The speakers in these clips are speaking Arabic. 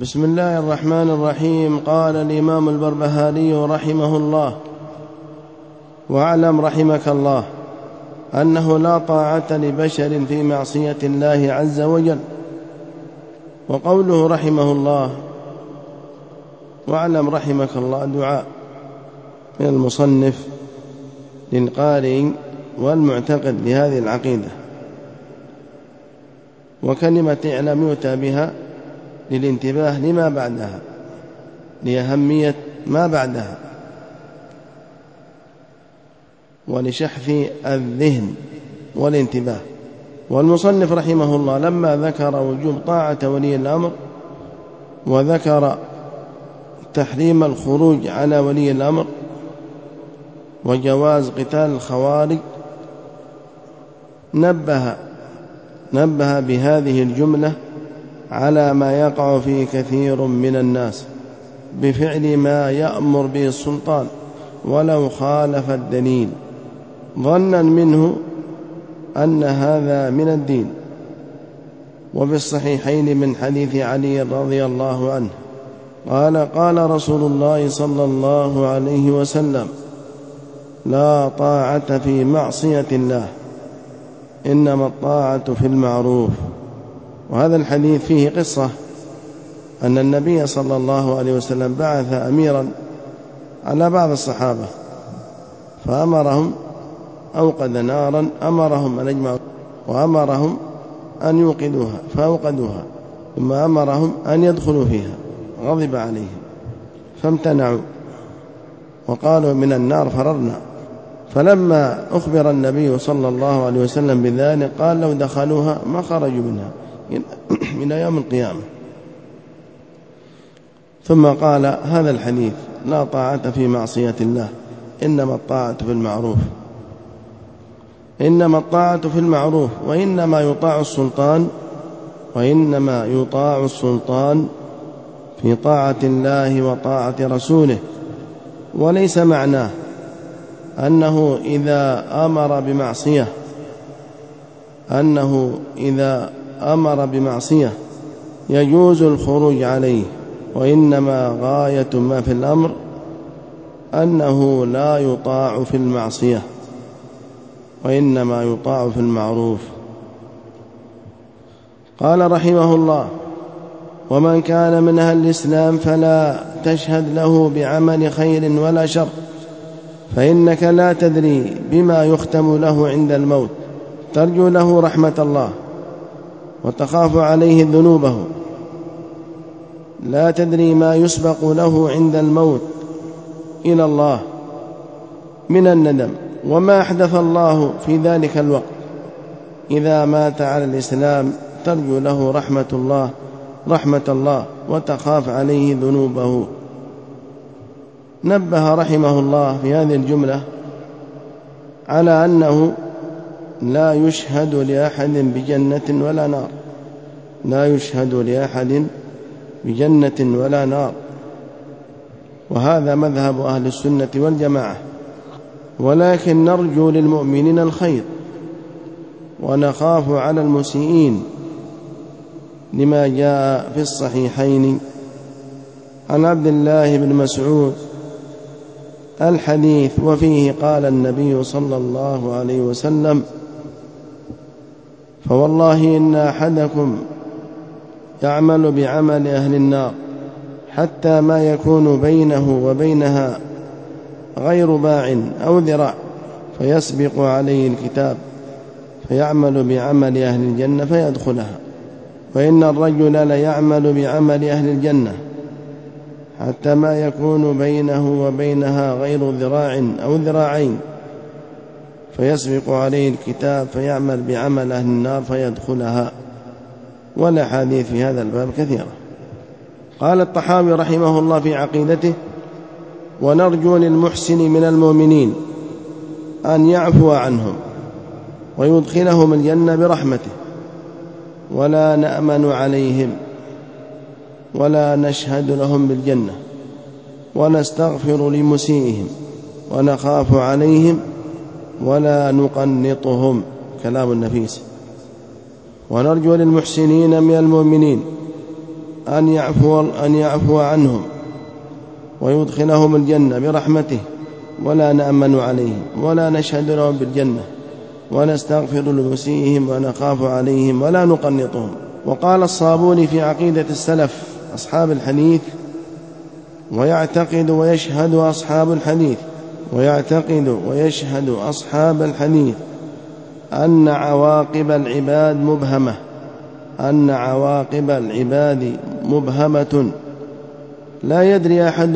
بسم الله الرحمن الرحيم. قال الإمام البربهاري رحمه الله: واعلم رحمك الله أنه لا طاعة لبشر في معصية الله عز وجل. وقوله رحمه الله واعلم رحمك الله دعاء من المصنف للقارئ والمعتقد لهذه العقيدة، وكلمة اعلم يؤتى بها للانتباه لما بعدها، لأهمية ما بعدها ولشحذ الذهن والانتباه. والمصنف رحمه الله لما ذكر وجوب طاعة ولي الأمر وذكر تحريم الخروج على ولي الأمر وجواز قتال الخوارج نبه بهذه الجملة على ما يقع فيه كثير من الناس بفعل ما يأمر به السلطان ولو خالف الدليل، ظنا منه أن هذا من الدين. وفي الصحيحين من حديث علي رضي الله عنه قال: قال رسول الله صلى الله عليه وسلم: لا طاعة في معصية الله، إنما الطاعة في المعروف. وهذا الحديث فيه قصة أن النبي صلى الله عليه وسلم بعث أميرا على بعض الصحابة فأمرهم أوقد نارا، أمرهم أن يجمعوا وأمرهم أن يوقدوها فأوقدوها، ثم أمرهم أن يدخلوا فيها، غضب عليهم فامتنعوا وقالوا من النار فررنا. فلما أخبر النبي صلى الله عليه وسلم بذلك قال: لو دخلوها ما خرجوا منها إلى يوم القيامة. ثم قال هذا الحديث: لا طاعة في معصية الله، إنما الطاعة في المعروف. إنما الطاعة في المعروف، وإنما يطاع السلطان في طاعة الله وطاعة رسوله. وليس معناه أنه إذا أمر بمعصية يجوز الخروج عليه، وإنما غاية ما في الأمر أنه لا يطاع في المعصية، وإنما يطاع في المعروف. قال رحمه الله: ومن كان من أهل الإسلام فلا تشهد له بعمل خير ولا شر، فإنك لا تدري بما يختم له عند الموت، ترجو له رحمة الله وتخاف عليه ذنوبه، لا تدري ما يسبق له عند الموت إلى الله من الندم وما أحدث الله في ذلك الوقت. إذا مات على الإسلام ترجو له رحمة الله وتخاف عليه ذنوبه. نبه رحمه الله في هذه الجملة على أنه لا يشهد لأحد بجنة ولا نار، لا يشهد لأحد بجنة ولا نار، وهذا مذهب أهل السنة والجماعة. ولكن نرجو للمؤمنين الخير ونخاف على المسيئين، لما جاء في الصحيحين عن عبد الله بن مسعود الحديث، وفيه قال النبي صلى الله عليه وسلم: فوالله إن أحدكم يعمل بعمل أهل النار حتى ما يكون بينه وبينها غير باع أو ذراع، فيسبق عليه الكتاب فيعمل بعمل أهل الجنة فيدخلها، وإن الرجل ليعمل بعمل أهل الجنة حتى ما يكون بينه وبينها غير ذراع أو ذراعين، فيسبق عليه الكتاب فيعمل بعمل أهل النار فيدخلها. والأحاديث في هذا الباب كثيرة. قال الطحاوي رحمه الله في عقيدته: ونرجو للمحسن من المؤمنين أن يعفو عنهم ويدخلهم الجنة برحمته، ولا نأمن عليهم ولا نشهد لهم بالجنة، ونستغفر لمسيئهم ونخاف عليهم ولا أن يعفو عنهم ويدخلهم الجنة برحمته، ولا نأمن عليهم ولا نشهد لهم بالجنة ونستغفر لمسيئهم ونخاف عليهم ولا نقنطهم. وقال الصابوني في عقيدة السلف أصحاب الحديث: ويعتقد ويشهد أصحاب الحديث أن عواقب العباد مبهمة لا يدري أحد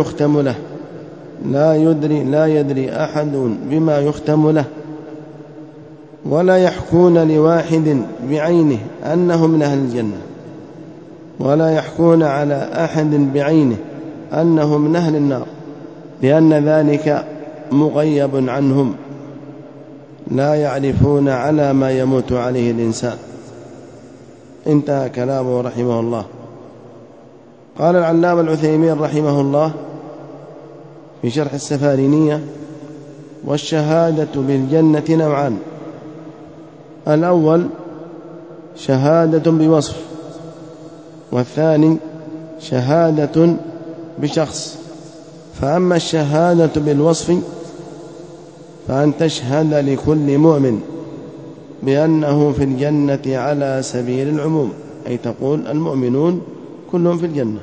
بما يختم له ولا يحكون لواحد بعينه أنه من أهل الجنة ولا يحكون على أحد بعينه أنه من أهل النار، لأن ذلك مغيب عنهم، لا يعرفون على ما يموت عليه الإنسان. انتهى كلامه رحمه الله. قال العلامة العثيمين رحمه الله في شرح السفارينية: والشهادة بالجنة نوعان: الأول شهادة بوصف، والثاني شهادة بشخص. فأما الشهادة بالوصف فأن تشهد لكل مؤمن بأنه في الجنة على سبيل العموم، أي تقول المؤمنون كلهم في الجنة،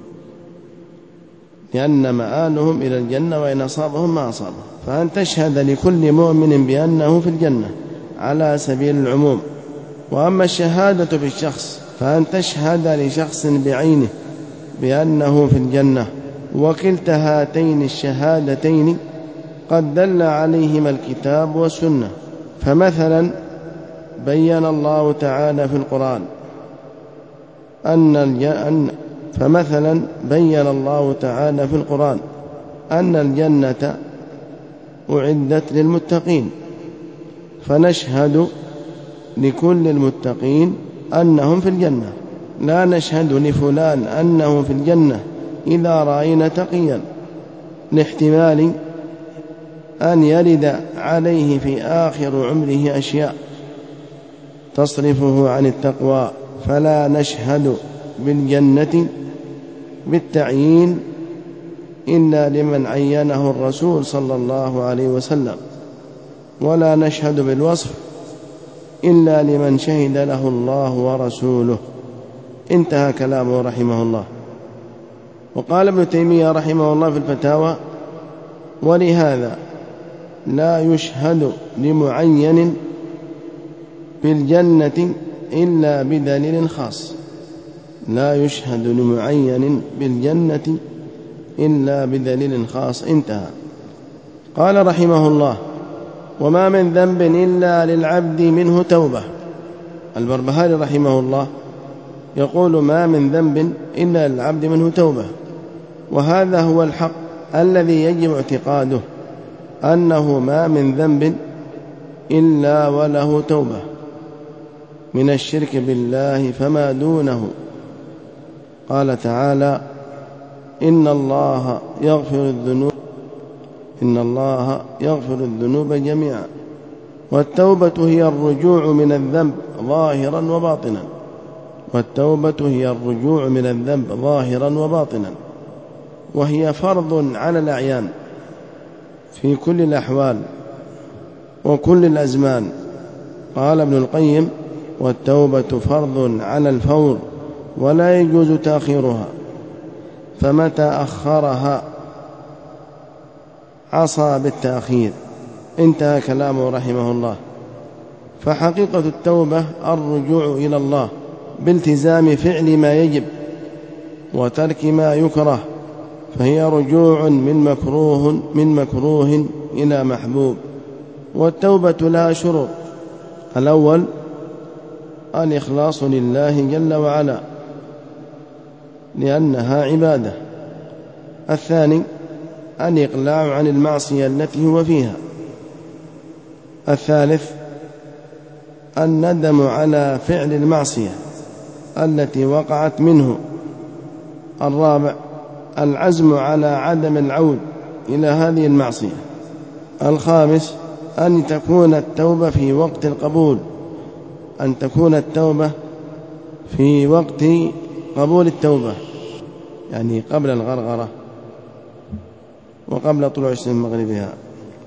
لأن مآلهم إلى الجنة وإن أصابهم ما أصابهم. فأن تشهد لكل مؤمن بأنه في الجنة على سبيل العموم. وأما الشهادة بالشخص فأن تشهد لشخص بعينه بأنه في الجنة. وكلتا هاتين الشهادتين قد دل عليهما الكتاب والسنة. فمثلا بين الله تعالى في القرآن أن الجنة أعدت للمتقين، فنشهد لكل المتقين أنهم في الجنة، لا نشهد لفلان أنه في الجنة إذا رأينا تقيا، لاحتمال أن يرد عليه في آخر عمره أشياء تصرفه عن التقوى، فلا نشهد بالجنة بالتعيين إلا لمن عينه الرسول صلى الله عليه وسلم، ولا نشهد بالوصف إلا لمن شهد له الله ورسوله. انتهى كلامه رحمه الله. وقال ابن تيمية رحمه الله في الفتاوى: ولهذا لا يشهد لمعين بالجنة إلا بدليل خاص. انتهى. قال رحمه الله: وما من ذنب إلا للعبد منه توبة. البربهاري رحمه الله يقول: ما من ذنب إلا للعبد منه توبة. وهذا هو الحق الذي يجب اعتقاده، أنه ما من ذنب إلا وله توبة من الشرك بالله فما دونه. قال تعالى: إن الله يغفر الذنوب جميعا. والتوبة هي الرجوع من الذنب ظاهرا وباطنا، وهي فرض على الأعيان في كل الأحوال وكل الأزمان. قال ابن القيم: والتوبة فرض على الفور ولا يجوز تأخيرها، فمتى أخرها عصى بالتأخير. انتهى كلامه رحمه الله. فحقيقة التوبة الرجوع إلى الله بالتزام فعل ما يجب وترك ما يكره، فهي رجوع من مكروه إلى محبوب. والتوبة لها شروط: الأول الإخلاص لله جل وعلا لأنها عبادة. الثاني الإقلاع عن المعصية التي هو فيها. الثالث الندم على فعل المعصية التي وقعت منه. الرابع العزم على عدم العود إلى هذه المعصية. الخامس أن تكون التوبة في وقت القبول، قبول التوبة، يعني قبل الغرغرة وقبل طلوع الشمس من مغربها،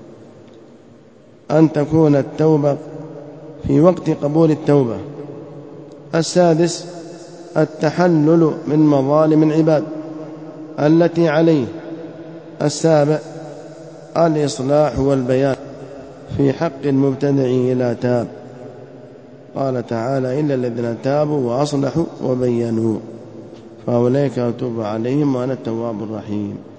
أن تكون التوبة في وقت قبول التوبة. السادس التحلل من مظالم العباد التي عليه. السابع الإصلاح والبيان في حق المبتدع إذا تاب، قال تعالى إلا الذين تابوا وأصلحوا وبينوا فأولئك أتوب عليهم وأنا التواب الرحيم.